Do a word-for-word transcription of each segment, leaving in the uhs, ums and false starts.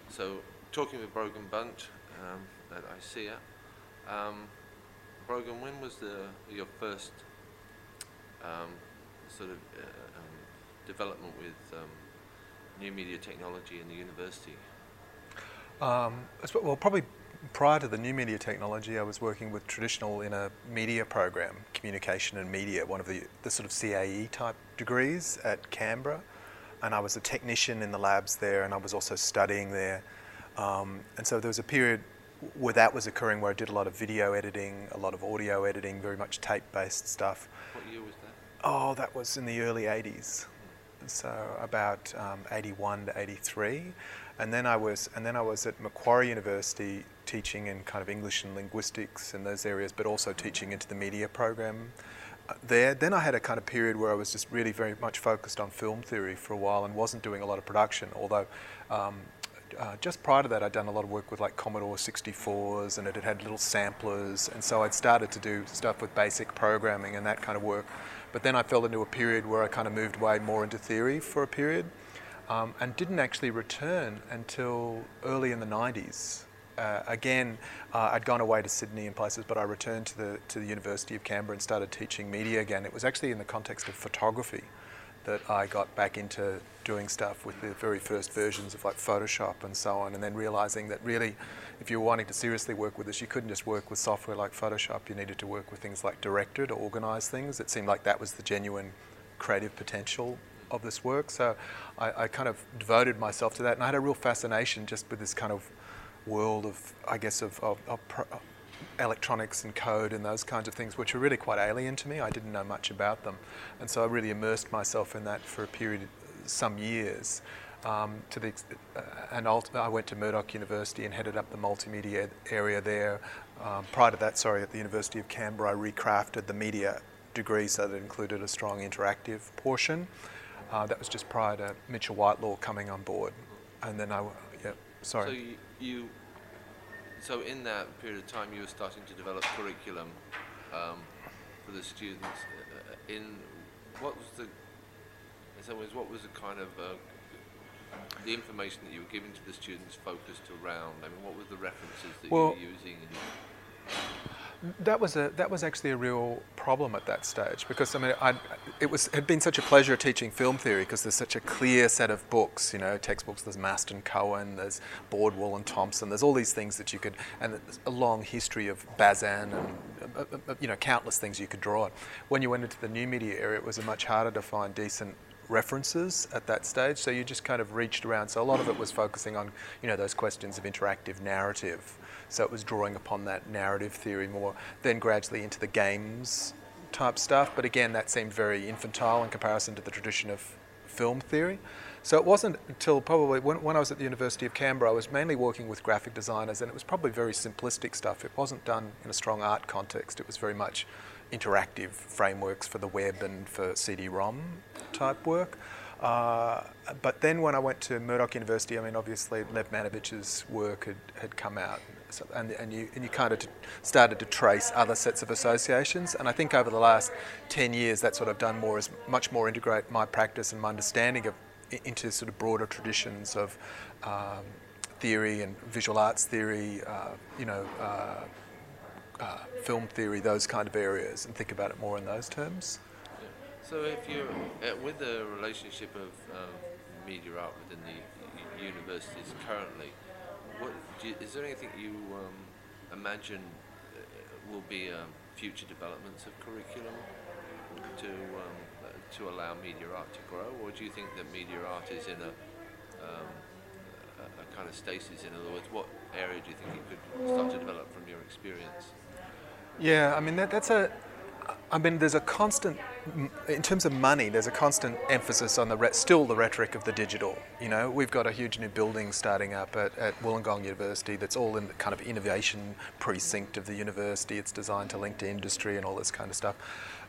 So, talking with Brogan Bunt um, at I C E A, um, Brogan, when was the your first um, sort of uh, um, development with um, new media technology in the university? Um, well, probably prior to the new media technology, I was working with traditional in a media program, communication and media, one of the, the sort of C A E type degrees at Canberra. And I was a technician in the labs there, and I was also studying there. Um, and so there was a period where that was occurring where I did a lot of video editing, a lot of audio editing, very much tape-based stuff. What year was that? Oh, that was in the early eighties. So about um, eighty-one to eighty-three. And then I was and then I was at Macquarie University teaching in kind of English and linguistics in those areas, but also teaching into the media program uh, there. Then I had a kind of period where I was just really very much focused on film theory for a while and wasn't doing a lot of production, although um, uh, just prior to that I'd done a lot of work with like Commodore sixty-fours, and it had had little samplers, and so I'd started to do stuff with basic programming and that kind of work. But then I fell into a period where I kind of moved way more into theory for a period. Um, and didn't actually return until early in the nineties. Uh, again, uh, I'd gone away to Sydney and places, but I returned to the to the University of Canberra and started teaching media again. It was actually in the context of photography that I got back into doing stuff with the very first versions of like Photoshop and so on, and then realizing that really, if you were wanting to seriously work with this, you couldn't just work with software like Photoshop. You needed to work with things like Director to organize things. It seemed like that was the genuine creative potential of this work. So I, I kind of devoted myself to that, and I had a real fascination just with this kind of world of, I guess, of, of, of pro, electronics and code and those kinds of things, which were really quite alien to me. I didn't know much about them. And so I really immersed myself in that for a period of some years. Um, to the, uh, and I went to Murdoch University and headed up the multimedia area there. Um, prior to that, sorry, at the University of Canberra, I recrafted the media degree so that it included a strong interactive portion. Uh, that was just prior to Mitchell Whitelaw coming on board, and then I, yeah, sorry. So you, you, so in that period of time, you were starting to develop curriculum um, for the students. Uh, in what was the, in some ways, what was the kind of uh, the information that you were giving to the students focused around? I mean, what were the references that well, you were using? And That was a that was actually a real problem at that stage, because I mean I it was had been such a pleasure teaching film theory because there's such a clear set of books, you know, textbooks. There's Maston Cohen, there's Bordwell and Thompson. There's all these things that you could, and there's a long history of Bazin and uh, uh, you know countless things you could draw on. When you went into the new media area, it was much harder to find decent references at that stage, so you just kind of reached around. So a lot of it was focusing on, you know, those questions of interactive narrative. So it was drawing upon that narrative theory more, then gradually into the games type stuff. But again, that seemed very infantile in comparison to the tradition of film theory. So it wasn't until probably when, when I was at the University of Canberra, I was mainly working with graphic designers, and it was probably very simplistic stuff. It wasn't done in a strong art context. It was very much interactive frameworks for the web and for C D ROM type work. Uh, but then when I went to Murdoch University, I mean, obviously Lev Manovich's work had, had come out, so, and, and you and you kind of t- started to trace other sets of associations. And I think over the last ten years, that's what I've done more, is much more integrate my practice and my understanding of into sort of broader traditions of um, theory and visual arts theory, uh, you know, uh, uh, film theory, those kind of areas, and think about it more in those terms. so if you're uh, with the relationship of um, media art within the u- universities currently, what do you, is there anything you um, imagine uh, will be um, future developments of curriculum to um, uh, to allow media art to grow, or do you think that media art is in a um, a, a kind of stasis? In other words, what area do you think it could start to develop from your experience? Yeah, I mean that, that's a. I mean, there's a constant, in terms of money, there's a constant emphasis on the re- still the rhetoric of the digital. You know, we've got a huge new building starting up at, at Wollongong University that's all in the kind of innovation precinct of the university. It's designed to link to industry and all this kind of stuff.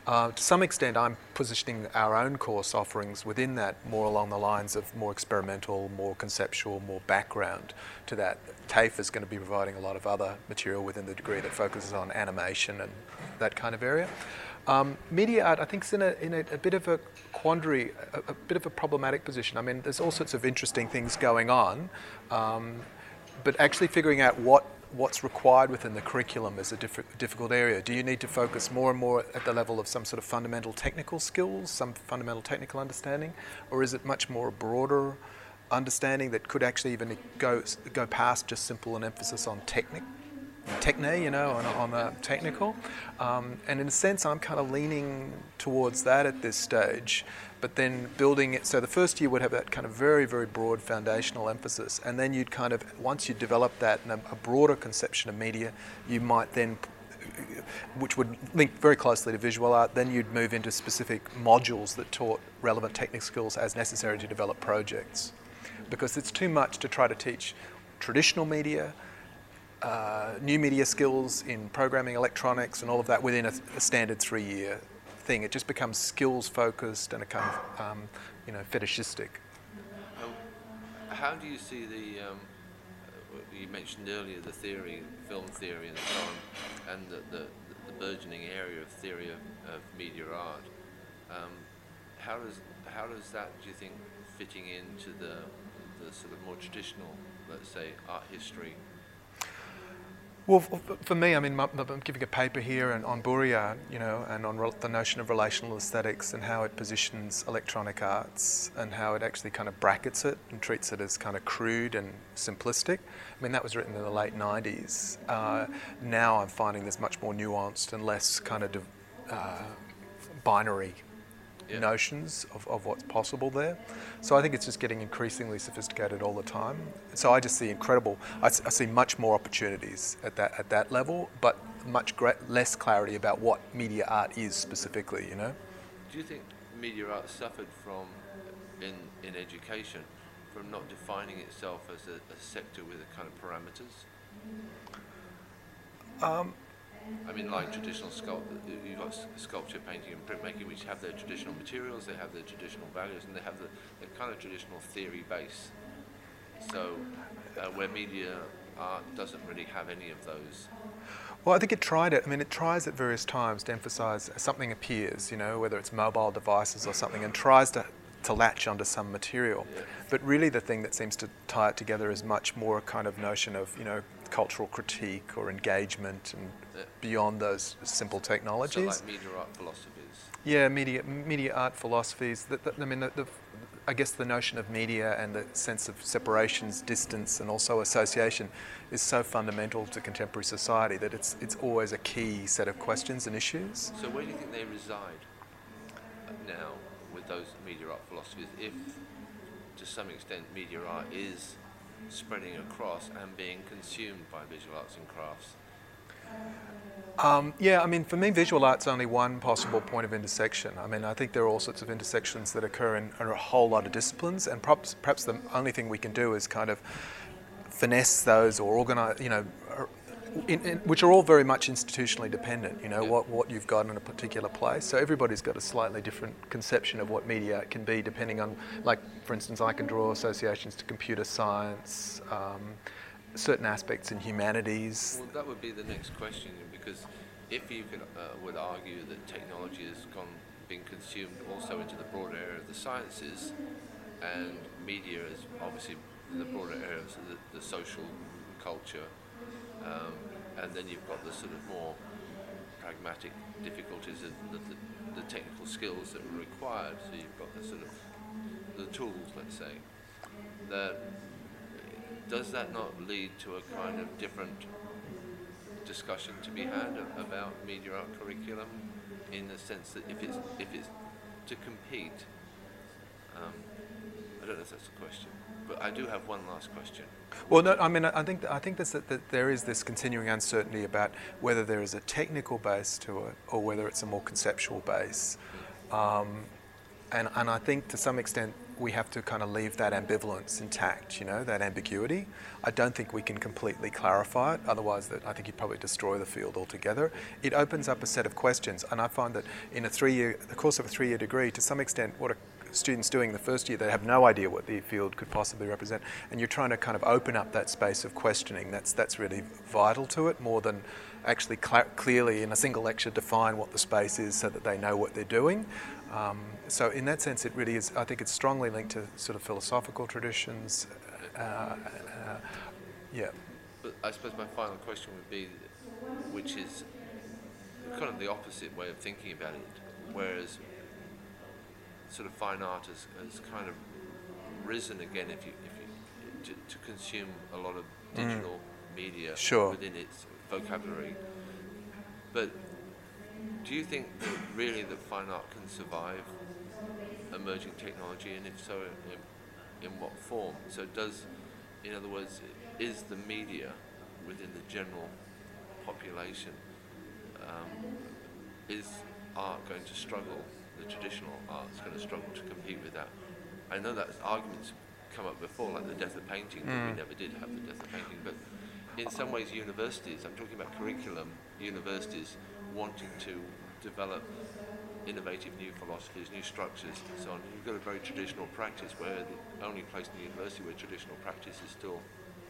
Uh, to some extent, I'm positioning our own course offerings within that more along the lines of more experimental, more conceptual, more background to that. TAFE is going to be providing a lot of other material within the degree that focuses on animation and that kind of area. Um, media art, I think, is in, a, in a, a bit of a quandary, a, a bit of a problematic position. I mean, there's all sorts of interesting things going on, um, but actually figuring out what what's required within the curriculum is a diff- difficult area. Do you need to focus more and more at the level of some sort of fundamental technical skills, some fundamental technical understanding, or is it much more a broader understanding that could actually even go go past just simple an emphasis on technique? Techne, you know, on, on a technical. Um, and in a sense, I'm kind of leaning towards that at this stage, but then building it. So the first year would have that kind of very, very broad foundational emphasis. And then you'd kind of, once you develop that and a, a broader conception of media, you might then, which would link very closely to visual art, then you'd move into specific modules that taught relevant technical skills as necessary to develop projects. Because it's too much to try to teach traditional media, Uh, new media skills in programming, electronics, and all of that within a, a standard three-year thing. It just becomes skills-focused and a kind of, um, you know, fetishistic. Um, how do you see the, um, uh, you mentioned earlier the theory, film theory and so on, and the, the, the burgeoning area of theory of, of media art. Um, how does how does that, do you think, fitting into the, the sort of more traditional, let's say, art history? Well, for me, I mean, I'm giving a paper here on Buriat, you know, and on the notion of relational aesthetics and how it positions electronic arts and how it actually kind of brackets it and treats it as kind of crude and simplistic. I mean, that was written in the late nineties. Uh, now I'm finding there's much more nuanced and less kind of uh, binary yeah. notions of, of what's possible there. So I think it's just getting increasingly sophisticated all the time. So I just see incredible, I, I see much more opportunities at that at that level, but much gra- less clarity about what media art is specifically, you know? Do you think media art suffered from, in, in education, from not defining itself as a, a sector with a kind of parameters? Um, I mean, like traditional sculpture, you've got sculpture, painting, and printmaking, which have their traditional materials, they have their traditional values, and they have the, the kind of traditional theory base. So, uh, where media art doesn't really have any of those. Well, I think it tried it. I mean, it tries at various times to emphasise something appears, you know, whether it's mobile devices or something, and tries to to latch onto some material. Yeah. But really the thing that seems to tie it together is much more a kind of notion of, you know, cultural critique or engagement and yeah. beyond those simple technologies. So like media art philosophies. Yeah, media media art philosophies. The, the, I mean, the, the, I guess the notion of media and the sense of separations, distance, and also association is so fundamental to contemporary society that it's it's always a key set of questions and issues. So where do you think they reside now with those media art philosophies, if to some extent media art is spreading across and being consumed by visual arts and crafts? Um, yeah, I mean, for me, visual art's only one possible point of intersection. I mean, I think there are all sorts of intersections that occur in, in a whole lot of disciplines, and perhaps, perhaps the only thing we can do is kind of finesse those or organise, you know, in, in, which are all very much institutionally dependent, you know, yeah. what, what you've got in a particular place. So everybody's got a slightly different conception of what media can be, depending on, like, for instance, I can draw associations to computer science, um, certain aspects in humanities. Well, that would be the next question, because if you could, uh, would argue that technology has gone, been consumed also into the broader area of the sciences, and media is obviously the broader area of the, the social culture, um, and then you've got the sort of more pragmatic difficulties of the, the, the technical skills that are required. So you've got the sort of the tools, let's say. That does that not lead to a kind of different discussion to be had about media art curriculum, in the sense that if it's if it's to compete, um, I don't know if that's a question, but I do have one last question. Well, no, I mean, I think I think that's, that there is this continuing uncertainty about whether there is a technical base to it or whether it's a more conceptual base, um, and and I think to some extent we have to kind of leave that ambivalence intact, you know, that ambiguity. I don't think we can completely clarify it, otherwise that I think you'd probably destroy the field altogether. It opens up a set of questions, and I find that in a three-year, the course of a three-year degree, to some extent, what a students doing the first year, they have no idea what the field could possibly represent, and you're trying to kind of open up that space of questioning. That's that's really vital to it, more than actually cl- clearly in a single lecture define what the space is so that they know what they're doing. Um, so in that sense, it really is, I think it's strongly linked to sort of philosophical traditions. Uh, uh, yeah. But I suppose my final question would be, which is kind of the opposite way of thinking about it, whereas sort of fine art has, has kind of risen again, if you, if you to, to consume a lot of digital mm. media sure. within its vocabulary. But do you think that really that fine art can survive emerging technology, and if so, in, in what form? So does, in other words, is the media within the general population, um, is art going to struggle, the traditional art's going to struggle to compete with that? I know that arguments come up before, like the death of painting, but mm. we never did have the death of painting. But in some ways, universities, I'm talking about curriculum, universities wanting to develop innovative new philosophies, new structures, and so on. You've got a very traditional practice, where the only place in the university where traditional practice is still.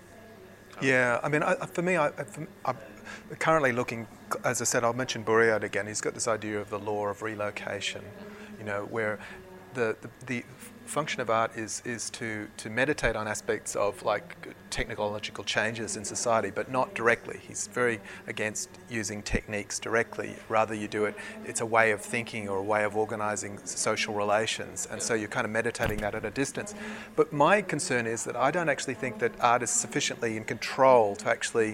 Yeah, I mean, I, for me, I, I'm currently looking, as I said, I'll mention Bourriade again. He's got this idea of the law of relocation, you know, where the the, the function of art is is to, to meditate on aspects of like technological changes in society, but not directly. He's very against using techniques directly. Rather, you do it, it's a way of thinking or a way of organising social relations, and so you're kind of meditating that at a distance. But my concern is that I don't actually think that art is sufficiently in control to actually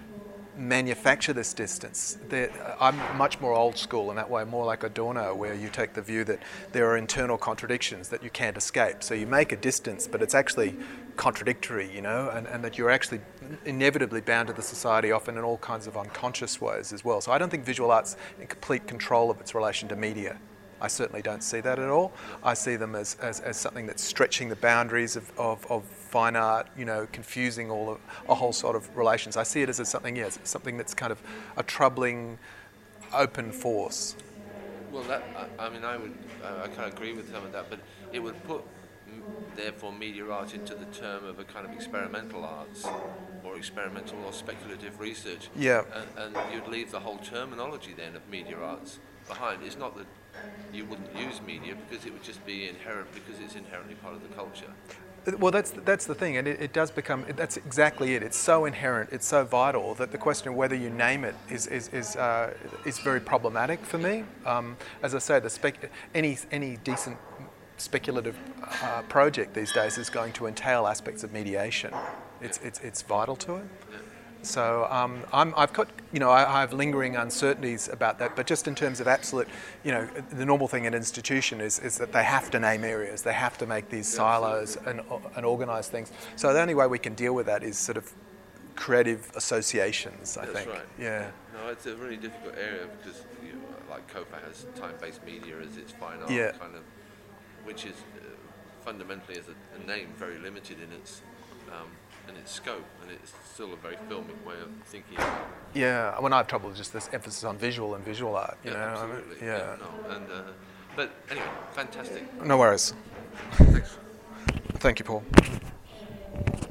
manufacture this distance. They're, I'm much more old school in that way, more like Adorno, where you take the view that there are internal contradictions that you can't escape. So you make a distance, but it's actually contradictory, you know, and, and that you're actually inevitably bound to the society, often in all kinds of unconscious ways as well. So I don't think visual art's in complete control of its relation to media. I certainly don't see that at all. I see them as, as, as something that's stretching the boundaries of, of, of fine art, you know, confusing all of a whole sort of relations. I see it as a something, yes, yeah, something that's kind of a troubling, open force. Well, that I, I mean, I would, uh, I kind of agree with some of that, but it would put, m- therefore, media art into the term of a kind of experimental arts, or experimental or speculative research. Yeah. And, and you'd leave the whole terminology then of media arts behind. It's not that you wouldn't use media, because it would just be inherent, because it's inherently part of the culture. Well, that's that's the thing, and it, it does become, that's exactly it. It's so inherent, it's so vital, that the question of whether you name it is is is, uh, is very problematic for me. Um, as I say, the spec, any any decent speculative uh, project these days is going to entail aspects of mediation. It's it's it's vital to it. Yeah. So um, I'm, I've got, you know, I, I have lingering uncertainties about that, but just in terms of absolute, you know, the normal thing in an institution is, is that they have to name areas, they have to make these silos and, and organise things. So the only way we can deal with that is sort of creative associations, I That's think. Right. Yeah. No, it's a really difficult area, because you know, like COFA has time-based media as its fine art, yeah. kind of, which is uh, fundamentally, as a, a name, very limited in its um, in its scope, and it's still a very filmic way of thinking about it. Yeah, when I have trouble with just this emphasis on visual and visual art, you yeah, know. Absolutely. I mean, yeah. yeah no, and, uh, but anyway, fantastic. No worries. Thanks. Thank you, Paul.